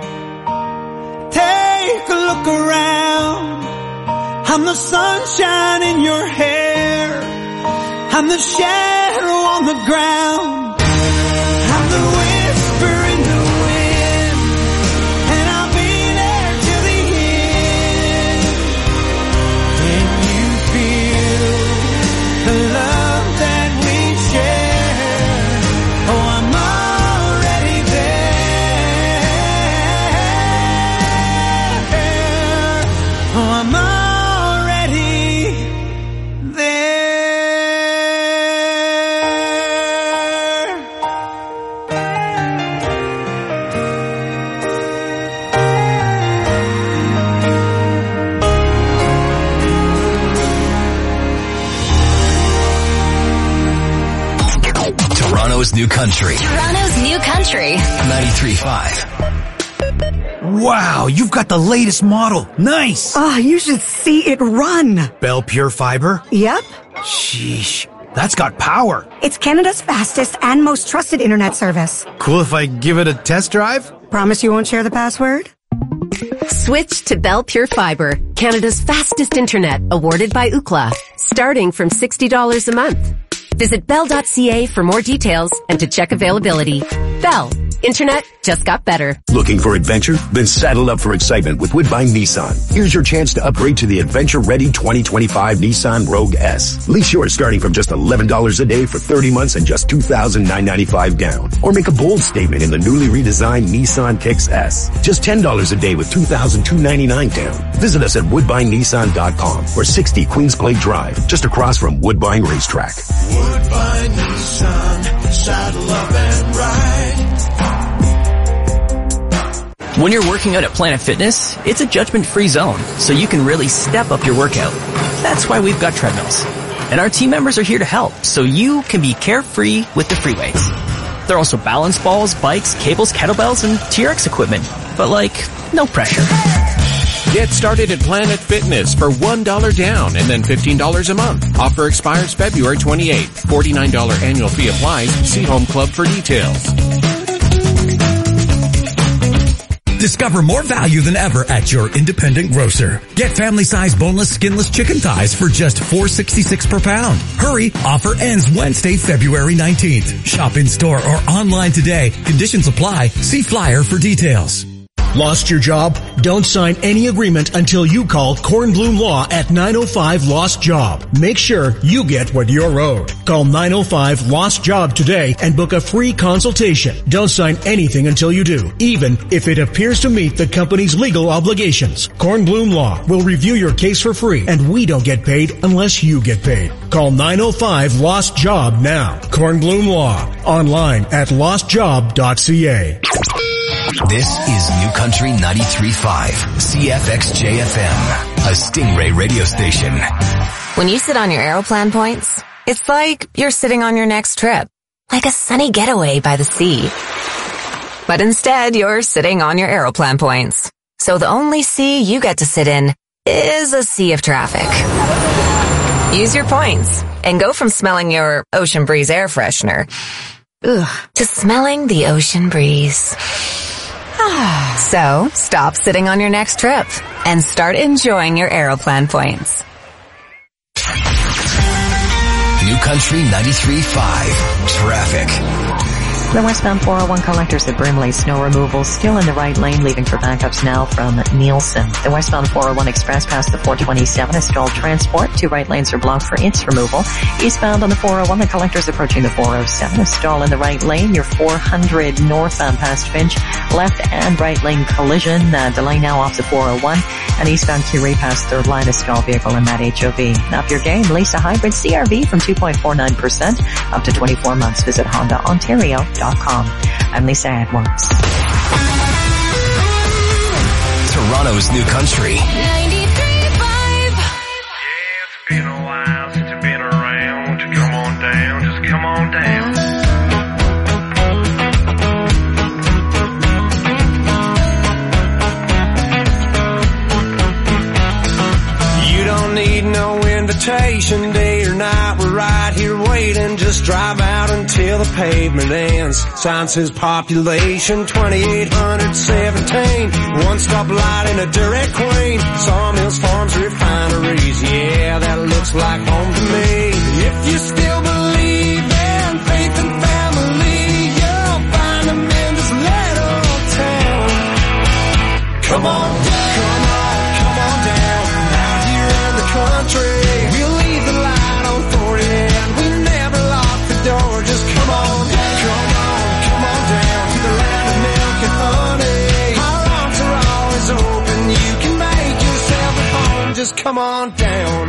Take a look around. I'm the sunshine in your hair. I'm the shadow on the ground. I'm the whisper in the wind. And I'll be there till the end. Can you feel the love that we share? Oh, I'm already there. Oh, I'm already there. Toronto's New Country. Toronto's New Country. 93.5. Wow, you've got the latest model. Nice. Oh, you should see it run. Bell Pure Fiber? Yep. Sheesh, that's got power. It's Canada's fastest and most trusted internet service. Cool if I give it a test drive? Promise you won't share the password? Switch to Bell Pure Fiber, Canada's fastest internet, awarded by Ookla, starting from $60 a month. Visit bell.ca for more details and to check availability. Bell, Internet just got better. Looking for adventure? Then saddle up for excitement with Woodbine Nissan. Here's your chance to upgrade to the adventure-ready 2025 Nissan Rogue S. Lease yours starting from just $11 a day for 30 months and just $2,995 down. Or make a bold statement in the newly redesigned Nissan Kicks S. Just $10 a day with $2,299 down. Visit us at WoodbineNissan.com or 60 Queens Plate Drive, just across from Woodbine Racetrack. Woodbine Nissan, saddle up and ride. When you're working out at Planet Fitness, it's a judgment-free zone, so you can really step up your workout. That's why we've got treadmills. And our team members are here to help, so you can be carefree with the free weights. There are also balance balls, bikes, cables, kettlebells, and TRX equipment. But no pressure. Get started at Planet Fitness for $1 down and then $15 a month. Offer expires February 28th. $49 annual fee applies. See Home Club for details. Discover more value than ever at your independent grocer. Get family-size boneless, skinless chicken thighs for just $4.66 per pound. Hurry, offer ends Wednesday, February 19th. Shop in-store or online today. Conditions apply. See flyer for details. Lost your job? Don't sign any agreement until you call Kornblum Law at 905 Lost Job. Make sure you get what you're owed. Call 905 Lost Job today and book a free consultation. Don't sign anything until you do, even if it appears to meet the company's legal obligations. Kornblum Law will review your case for free, and we don't get paid unless you get paid. Call 905 Lost Job now. Kornblum Law. Online at lostjob.ca. This is New Country 93.5, CFXJFM, a Stingray radio station. When you sit on your Aeroplan points, it's like you're sitting on your next trip, like a sunny getaway by the sea. But instead, you're sitting on your Aeroplan points. So the only sea you get to sit in is a sea of traffic. Use your points and go from smelling your Ocean Breeze air freshener to smelling the ocean breeze. So, stop sitting on your next trip and start enjoying your Aeroplan points. New Country 93.5, traffic. The westbound 401 collectors at Brimley, snow removal still in the right lane, leaving for backups now from Nielsen. The westbound 401 express past the 427 is stalled transport. 2 right lanes are blocked for its removal. Eastbound on the 401, the collectors approaching the 407 is stalled in the right lane. Your 400 northbound past Finch, left and right lane collision. Delay now off the 401. And eastbound Curie past third line, a stalled vehicle in that HOV. Up your game, lease a hybrid CRV from 2.49% up to 24 months. Visit HondaOntario.com. I'm Lisa Edwards. Toronto's New Country. 93.5. Yeah, it's been a while since you've been around. Won't you come on down? Just come on down. You don't need no invitation, day or night. We're right here waiting. Just drive out until the pavement ends. Sign says population 2817. One stop light in a Dairy Queen. Sawmills, farms, refineries. Yeah, that looks like home to me. If you still believe in faith and family, you'll find them in this little town. Come on down, come on down. Out here in the country, we'll leave the light on for you, and we never lock the door. Just come on down, come on down to the land of milk and honey. Our arms are always open. You can make yourself at home. Just come on down.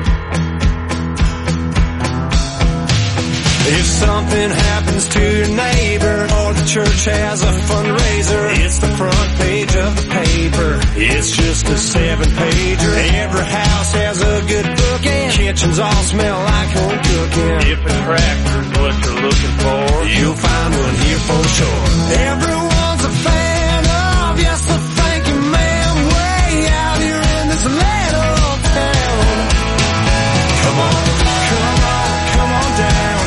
If something happens to your neighbor or the church has a fundraiser, it's the front page of the paper. It's just a 7-pager. Every house has a good book and kitchens all smell like home cooking. If a tractor's what you're looking for, you'll find one here for sure. Everyone's a fan of, yes, a thank you ma'am, way out here in this little town. Come on, come on down.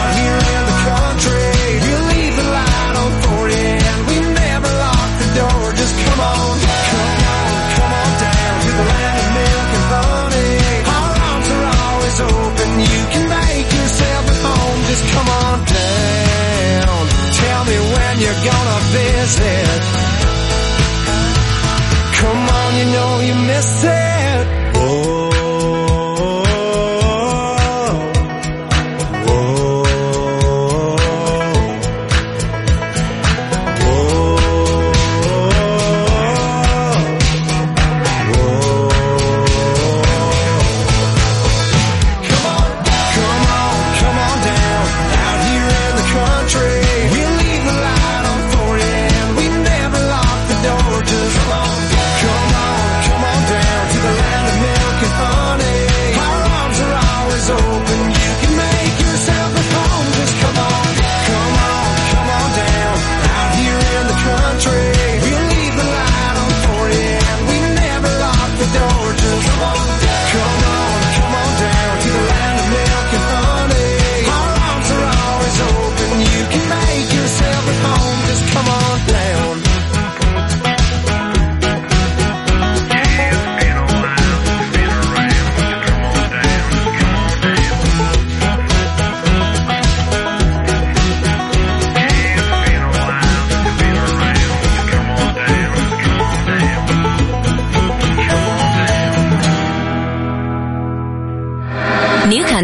We'll leave the light on for you, and we never lock the door. Just come on down to the land of milk and honey. Our arms are always open. You can make yourself at home.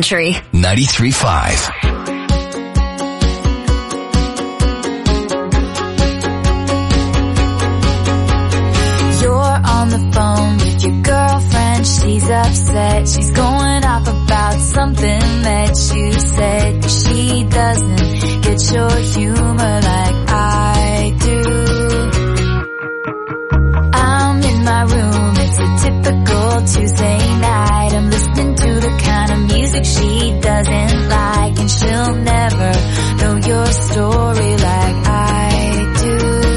Country 93.5. On the phone with your girlfriend, she's upset. She's going off about something that you said. She doesn't get your humor like I do. I'm in my room, it's a typical Tuesday night. I'm listening to the kind of music she doesn't like, and she'll never know your story like I do.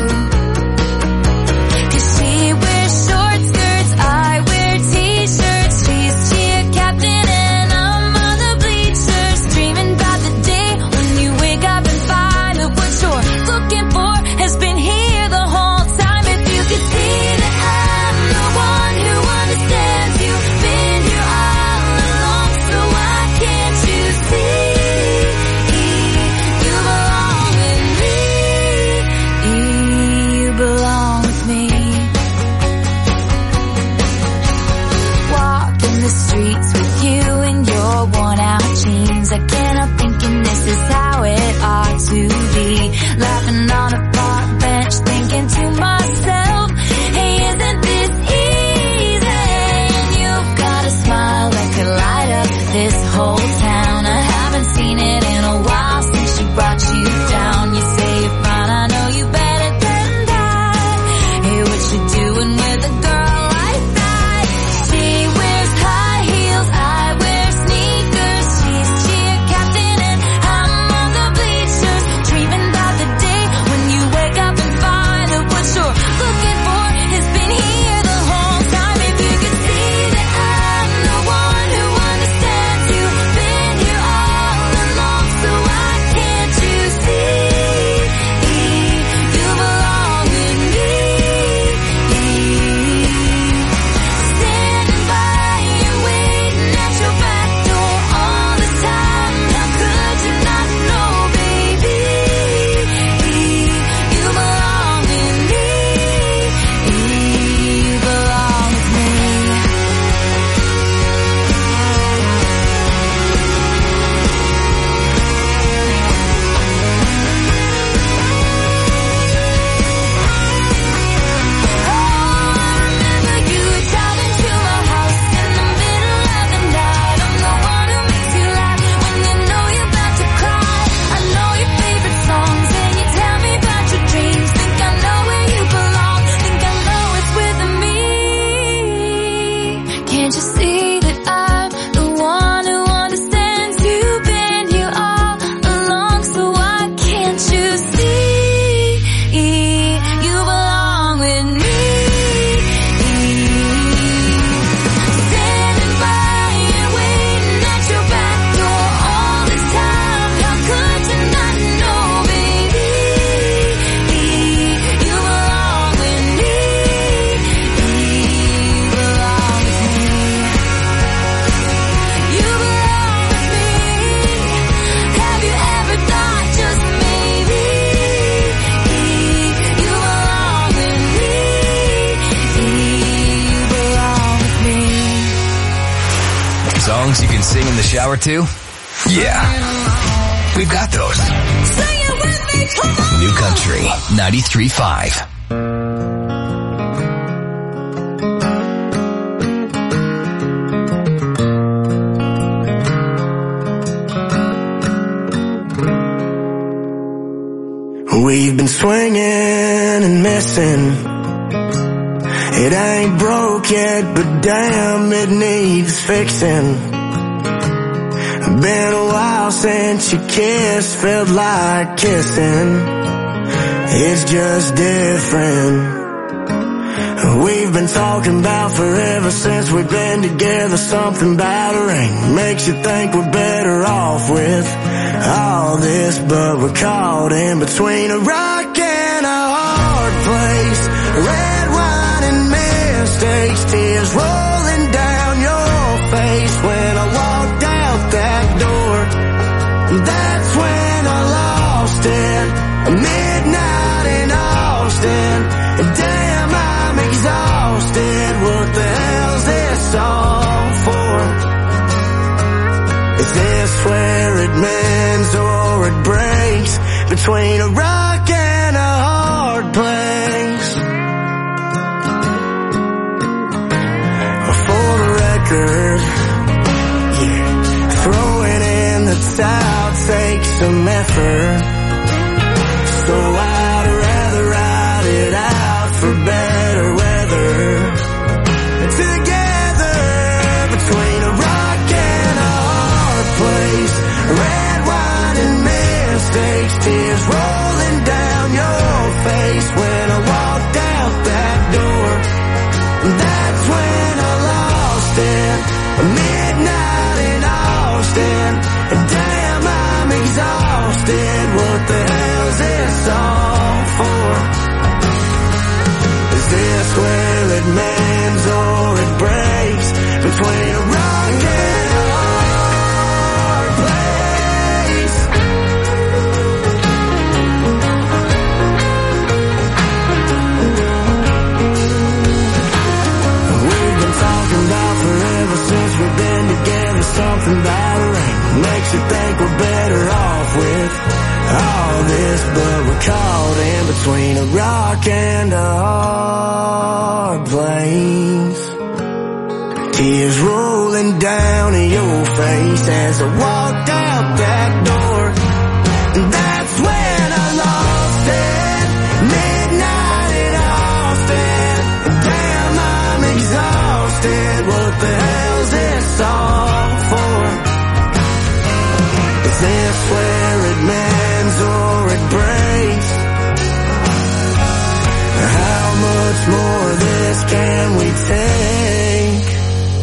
Songs you can sing in the shower too? Yeah, we've got those. Sing it with me, come on! New Country 93.5. We've been swinging and missing. It ain't broke yet, but damn, it needs fixing. Been a while since you kissed, felt like kissing. It's just different. We've been talking about forever since we've been together. Something about a ring makes you think we're better off with all this, but we're caught in between a rock and a hard place. Red wine and mistakes, tears rolling down your face. When I walked out that door, that's when I lost it. Midnight in Austin, damn, I'm exhausted. What the hell's this all for? Is between a rock and a hard place. For the record, yeah, throwing in the towel takes some effort. So I'd rather ride it out for better weather. Together between a rock and a hard place. Red wine and mistakes, tears rolling down your face. When I walked out that door, that's when I lost it. Midnight in Austin, damn, I'm exhausted. What the hell's this all for? Is this where it mends or it breaks? Between a rock and a hard place. We've been talking about forever since we've been together. Something about rain makes you think we're better off with all this, but we're caught in between a rock and a hard place. Tears rolling down your face as I walked out that door. And that's when I lost it. Midnight in Austin. Damn, I'm exhausted. What the hell's this all for? Is this where it mends or it breaks? How much more of this can we take?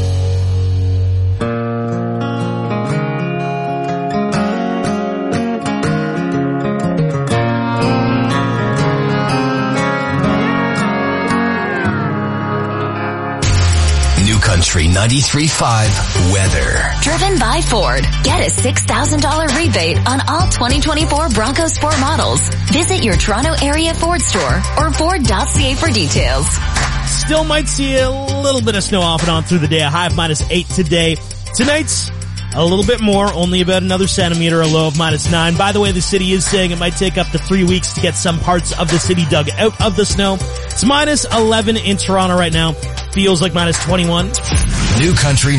Country 93.5 weather. Driven by Ford. Get a $6,000 rebate on all 2024 Bronco Sport models. Visit your Toronto area Ford store or Ford.ca for details. Still might see a little bit of snow off and on through the day. A high of -8 today. Tonight's a little bit more, only about another centimeter, a low of -9. By the way, the city is saying it might take up to 3 weeks to get some parts of the city dug out of the snow. It's -11 in Toronto right now. Feels like -21. New Country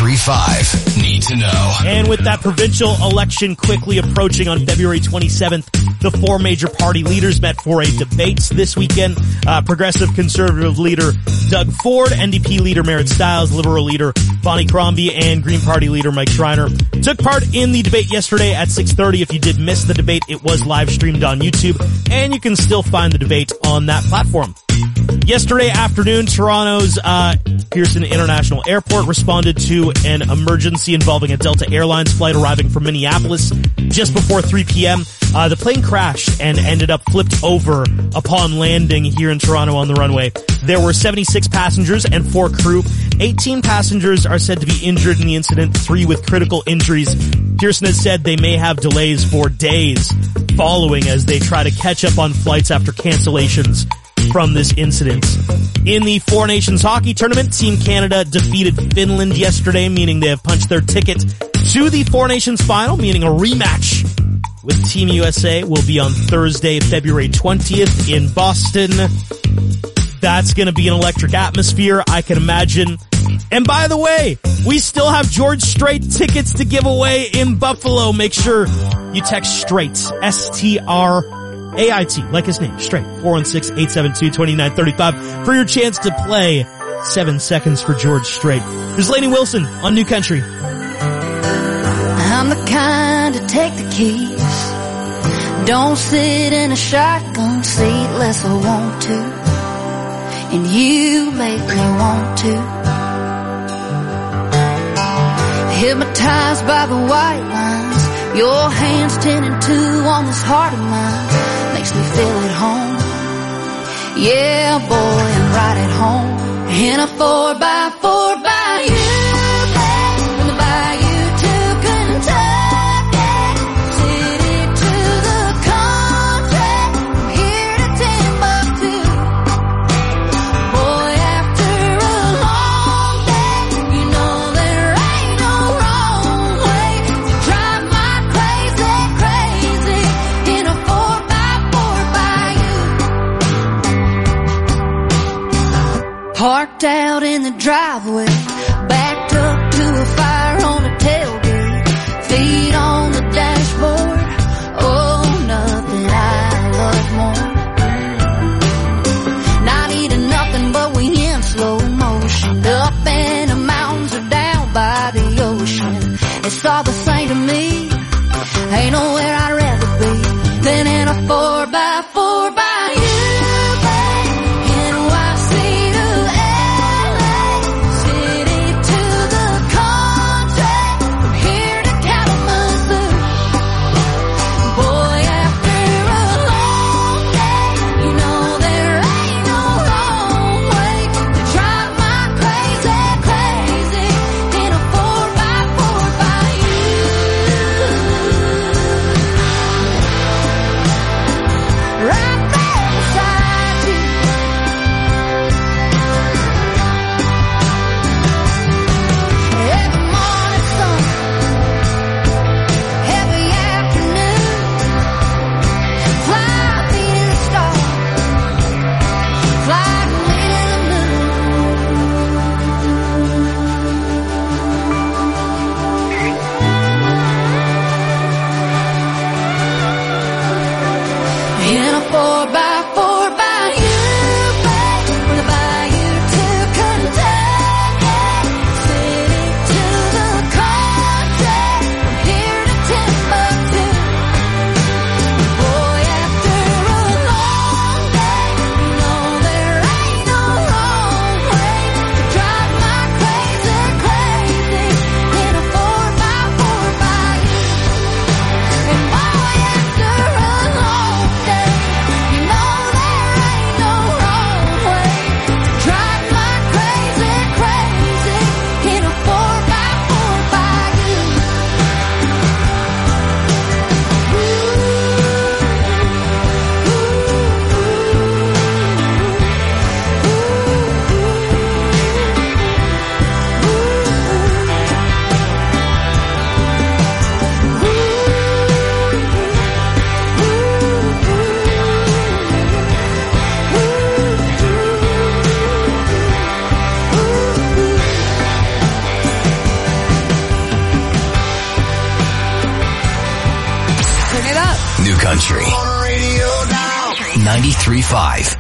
93.5. Need to know. And with that provincial election quickly approaching on February 27th, the four major party leaders met for a debate this weekend. Progressive Conservative leader Doug Ford, NDP leader Merritt Stiles, Liberal leader Bonnie Crombie, and Green Party leader Mike Schreiner took part in the debate yesterday at 6:30. If you did miss the debate, it was live streamed on YouTube, and you can still find the debate on that platform. Yesterday afternoon, Toronto's Pearson International Airport responded to an emergency involving a Delta Airlines flight arriving from Minneapolis just before 3 p.m. The plane crashed and ended up flipped over upon landing here in Toronto on the runway. There were 76 passengers and 4 crew. 18 passengers are said to be injured in the incident, 3 with critical injuries. Pearson has said they may have delays for days following as they try to catch up on flights after cancellations from this incident. In the Four Nations hockey tournament, Team Canada defeated Finland yesterday, meaning they have punched their ticket to the Four Nations final, meaning a rematch with Team USA will be on Thursday, February 20th in Boston. That's going to be an electric atmosphere, I can imagine. And by the way, we still have George Strait tickets to give away in Buffalo. Make sure you text Strait, S-T-R-A-I-T, like his name, Strait, 416-872-2935 for your chance to play 7 seconds for George Strait. There's Lainey Wilson on New Country. I'm the kind to take the keys. Don't sit in a shotgun seat unless I want to. And you make me want to. Hypnotized by the white lines, your hands 10 and 2 on this heart of mine. Makes me feel at home. Yeah, boy, I'm right at home. In a 4x4 by you, babe, from the bayou to Kentucky, city to the country, from here to Timbuktu. Boy, after a long day, you know there ain't no wrong way to drive my crazy in a 4x4. parked out in the driveway, backed up to a fire on the tailgate, feet on the dashboard. Oh, nothing I love more. Not eating nothing, but we in slow motion, up in the mountains or down by the ocean. It's all the same to me. Ain't nowhere I'd rather be than in a 4x4 by you. Country 93.5